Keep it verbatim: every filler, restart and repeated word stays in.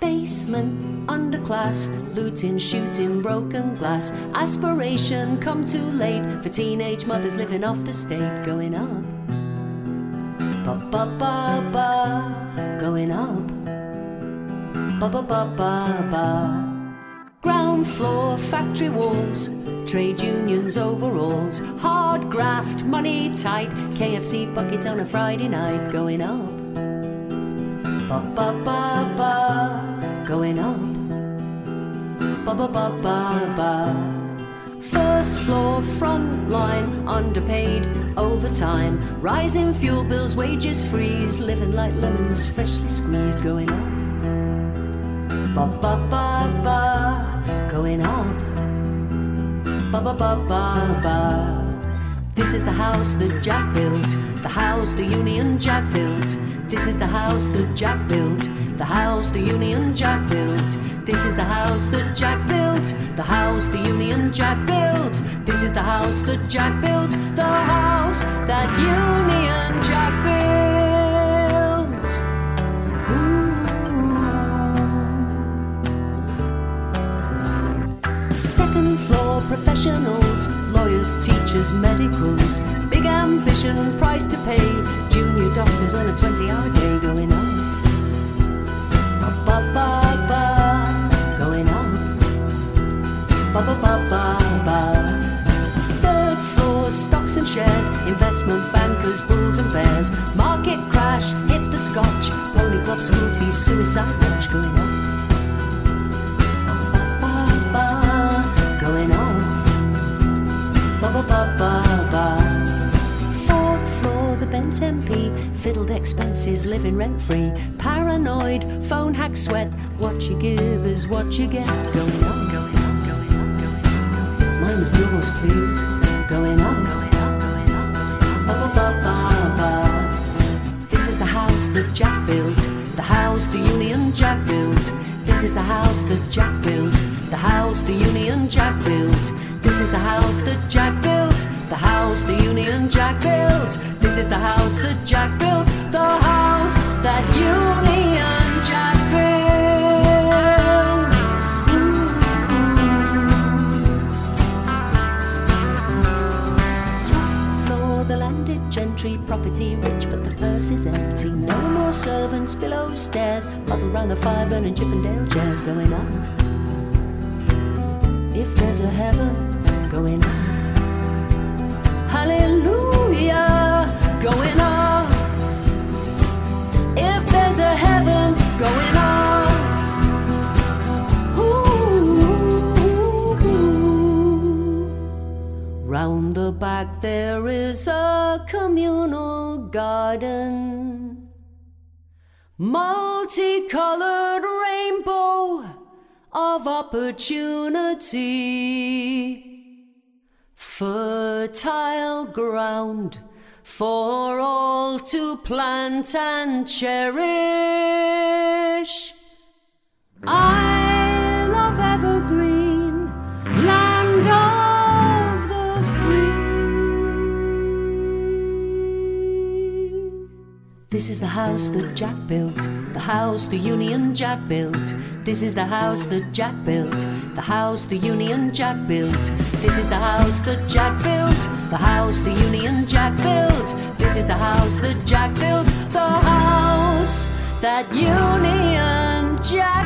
Basement, underclass, looting, shooting, broken glass. Aspiration come too late for teenage mothers living off the state. Going up, ba ba ba ba, going up, ba ba ba ba ba. Ground floor, factory walls, trade unions overalls, hard graft, money tight, K F C bucket on a Friday night. Going up, ba ba ba ba, going up, ba ba ba ba ba. First floor, front line, underpaid, overtime, rising fuel bills, wages freeze, living like lemons freshly squeezed. Going up, ba ba ba ba, going up, ba ba ba ba ba. This is the house that Jack built, the house the Union Jack built. This is the house that Jack built, the house the Union Jack built. This is the house that Jack built, the house the Union Jack built. This is the house that Jack built, the house that Union Jack built. Ooh. Second floor, professionals, lawyers, teachers, medicals, big ambition, price to pay, junior doctors on a twenty-hour day. Going up, ba ba ba ba, going up, ba ba ba ba ba. Third floor, stocks and shares, investment bankers, bulls and bears, market crash, hit the scotch, pony club, school fees, suicide watch. Going up, ba ba ba, going up, ba ba ba ba ba. Fourth floor, the bent M P, fiddled expenses, living rent-free, paranoid, phone hack sweat, what you give is what you get. Going up, going up, going up, going up. Mind the doors, please. Going up, going up, going up, ba ba ba ba ba. This is the house that Jack built, the house the Union Jack built. This is the house that Jack built, the house the Union Jack built. This is the house that Jack built, the house the Union Jack built. This is the house that Jack built, the house that Union Jack built. Ooh. Top floor, the landed gentry, property rich but the purse is empty. No more servants below stairs, huddled round the fire burning Chippendale chairs. Going up, if there's a heaven. Going up, hallelujah, going up. If there's a heaven, going up. Ooh, ooh. Round the back there is a communal garden, multicolored rainbow of opportunity. Fertile ground for all to plant and cherish. I love evergreen, land of the free. This is the house that Jack built, the house the Union Jack built. This is the house that Jack built, the house the Union Jack built. This is the house that Jack built, the house the Union Jack built. This is the house that Jack built, the house that Union Jack